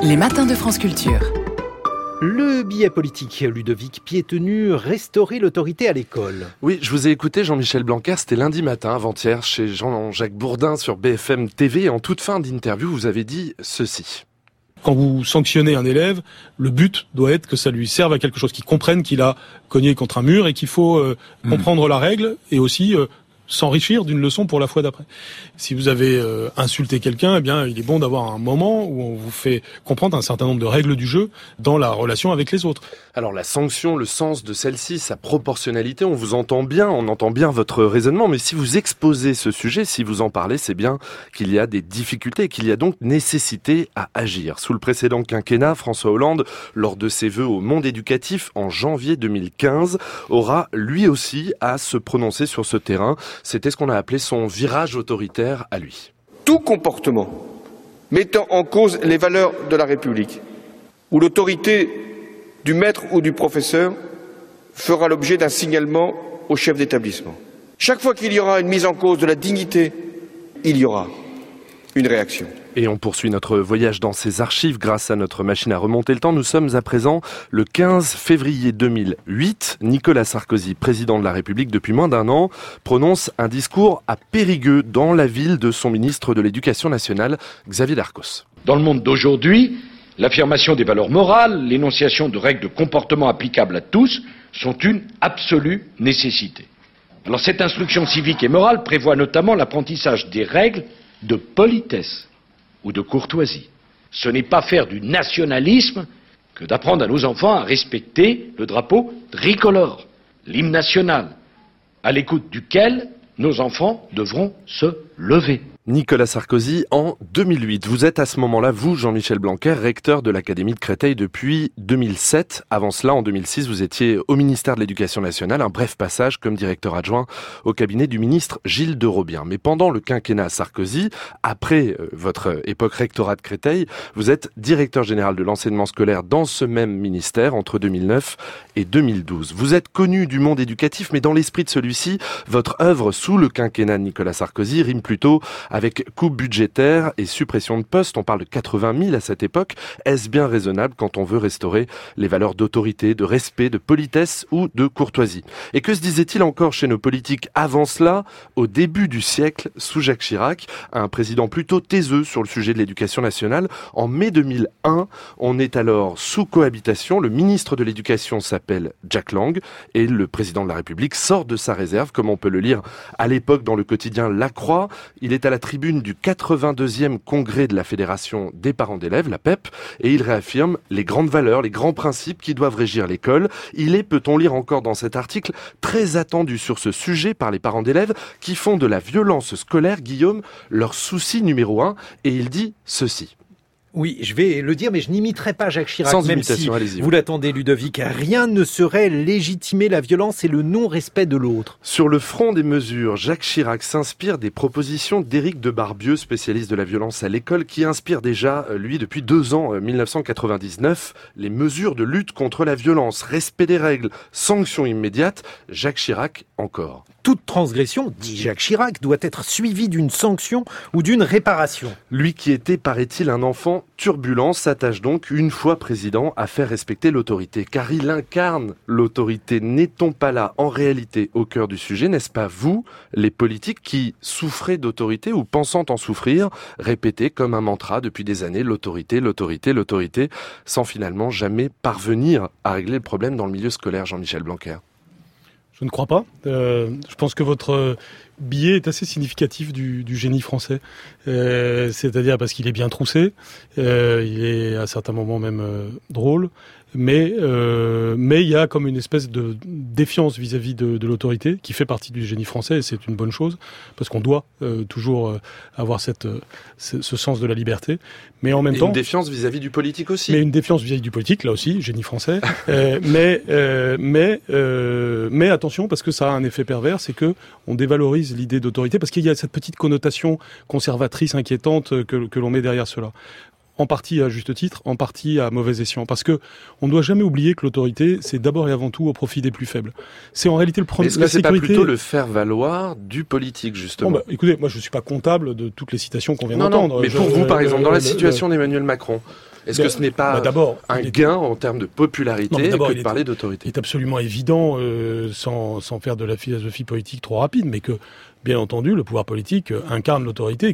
Les matins de France Culture. Le billet politique, Ludovic Piétenu, restaurer l'autorité à l'école. Oui, je vous ai écouté Jean-Michel Blanquer, c'était lundi matin, avant-hier, chez Jean-Jacques Bourdin sur BFM TV. Et en toute fin d'interview, vous avez dit ceci. Quand vous sanctionnez un élève, le but doit être que ça lui serve à quelque chose, qu'il comprenne qu'il a cogné contre un mur et qu'il faut comprendre la règle et aussi s'enrichir d'une leçon pour la fois d'après. Si vous avez insulté quelqu'un, eh bien, il est bon d'avoir un moment où on vous fait comprendre un certain nombre de règles du jeu dans la relation avec les autres. Alors la sanction, le sens de celle-ci, sa proportionnalité, on vous entend bien, on entend bien votre raisonnement, mais si vous exposez ce sujet, si vous en parlez, c'est bien qu'il y a des difficultés, qu'il y a donc nécessité à agir. Sous le précédent quinquennat, François Hollande, lors de ses vœux au monde éducatif en janvier 2015, aura lui aussi à se prononcer sur ce terrain. C'était ce qu'on a appelé son virage autoritaire à lui. Tout comportement mettant en cause les valeurs de la République, où l'autorité du maître ou du professeur fera l'objet d'un signalement au chef d'établissement. Chaque fois qu'il y aura une mise en cause de la dignité, il y aura une réaction. Et on poursuit notre voyage dans ces archives grâce à notre machine à remonter le temps. Nous sommes à présent le 15 février 2008. Nicolas Sarkozy, président de la République depuis moins d'un an, prononce un discours à Périgueux, dans la ville de son ministre de l'Éducation nationale, Xavier Darcos. Dans le monde d'aujourd'hui, l'affirmation des valeurs morales, l'énonciation de règles de comportement applicables à tous sont une absolue nécessité. Alors cette instruction civique et morale prévoit notamment l'apprentissage des règles de politesse ou de courtoisie. Ce n'est pas faire du nationalisme que d'apprendre à nos enfants à respecter le drapeau tricolore, l'hymne national, à l'écoute duquel nos enfants devront se lever. Nicolas Sarkozy en 2008. Vous êtes à ce moment-là, vous, Jean-Michel Blanquer, recteur de l'Académie de Créteil depuis 2007. Avant cela, en 2006, vous étiez au ministère de l'Éducation nationale, un bref passage comme directeur adjoint au cabinet du ministre Gilles de Robien. Mais pendant le quinquennat Sarkozy, après votre époque rectorat de Créteil, vous êtes directeur général de l'enseignement scolaire dans ce même ministère entre 2009 et 2012. Vous êtes connu du monde éducatif, mais dans l'esprit de celui-ci, votre œuvre sous le quinquennat de Nicolas Sarkozy rime plutôt avec coupe budgétaire et suppression de postes. On parle de 80 000 à cette époque. Est-ce bien raisonnable quand on veut restaurer les valeurs d'autorité, de respect, de politesse ou de courtoisie? Et que se disait-il encore chez nos politiques avant cela, au début du siècle, sous Jacques Chirac, un président plutôt taiseux sur le sujet de l'éducation nationale? En mai 2001, on est alors sous cohabitation. Le ministre de l'Éducation s'appelle Jack Lang et le président de la République sort de sa réserve, comme on peut le lire à l'époque dans le quotidien La Croix. Il est à la tribune du 82e congrès de la Fédération des parents d'élèves, la PEP, et il réaffirme les grandes valeurs, les grands principes qui doivent régir l'école. Il est, peut-on lire encore dans cet article, très attendu sur ce sujet par les parents d'élèves qui font de la violence scolaire, Guillaume, leur souci numéro 1, et il dit ceci. Oui, je vais le dire, mais je n'imiterai pas Jacques Chirac. Sans même imitation, si allez-y. Vous l'attendez, Ludovic. Rien ne saurait légitimer la violence et le non-respect de l'autre. Sur le front des mesures, Jacques Chirac s'inspire des propositions d'Éric de Barbieux, spécialiste de la violence à l'école, qui inspire déjà, lui, depuis 2 ans, 1999, les mesures de lutte contre la violence, respect des règles, sanctions immédiates. Jacques Chirac encore. Toute transgression, dit Jacques Chirac, doit être suivie d'une sanction ou d'une réparation. Lui qui était, paraît-il, un enfant turbulent, s'attache donc, une fois président, à faire respecter l'autorité. Car il incarne l'autorité. N'est-on pas là, en réalité, au cœur du sujet? N'est-ce pas vous, les politiques, qui souffrez d'autorité ou pensant en souffrir, répétez comme un mantra depuis des années l'autorité, l'autorité, l'autorité, sans finalement jamais parvenir à régler le problème dans le milieu scolaire, Jean-Michel Blanquer? Je ne crois pas. Je pense que votre billet est assez significatif du génie français. C'est-à-dire parce qu'il est bien troussé, il est à certains moments même drôle, mais il y a comme une espèce de défiance vis-à-vis de l'autorité qui fait partie du génie français, et c'est une bonne chose, parce qu'on doit toujours avoir ce sens de la liberté. Mais en même temps, une défiance vis-à-vis du politique aussi. Mais une défiance vis-à-vis du politique, là aussi, génie français. Mais attention, parce que ça a un effet pervers, c'est que on dévalorise l'idée d'autorité, parce qu'il y a cette petite connotation conservatrice inquiétante que l'on met derrière cela. En partie à juste titre, en partie à mauvais escient. Parce que on ne doit jamais oublier que l'autorité, c'est d'abord et avant tout au profit des plus faibles. C'est en réalité le problème. Est-ce que c'est pas plutôt le faire valoir du politique, justement? Bon, écoutez, moi je suis pas comptable de toutes les citations qu'on vient d'entendre. Non, mais pour vous, par exemple, dans la situation d'Emmanuel Macron, Est-ce que ce n'est pas un gain en termes de popularité que de parler d'autorité ? Il est absolument évident, sans faire de la philosophie politique trop rapide, mais que, bien entendu, le pouvoir politique incarne l'autorité.